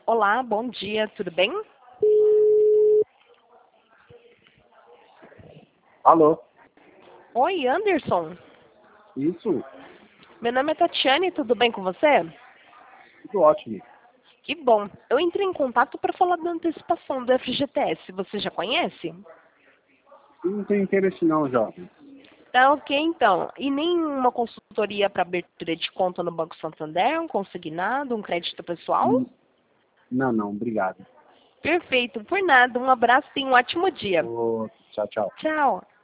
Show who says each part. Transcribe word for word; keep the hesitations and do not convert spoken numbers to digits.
Speaker 1: Olá, bom dia, tudo bem?
Speaker 2: Alô?
Speaker 1: Oi, Anderson.
Speaker 2: Isso?
Speaker 1: Meu nome é Tatiane, tudo bem com você?
Speaker 2: Tudo ótimo.
Speaker 1: Que bom. Eu entrei em contato para falar da antecipação do F G T S. Você já conhece?
Speaker 2: Não tem interesse não, jovem.
Speaker 1: Tá ok, então. E nem uma consultoria para abertura de conta no Banco Santander, um consignado, um crédito pessoal?
Speaker 2: Hum, Não, não, obrigado.
Speaker 1: Perfeito, por nada. Um abraço e um ótimo dia.
Speaker 2: Ô, tchau, tchau.
Speaker 1: Tchau.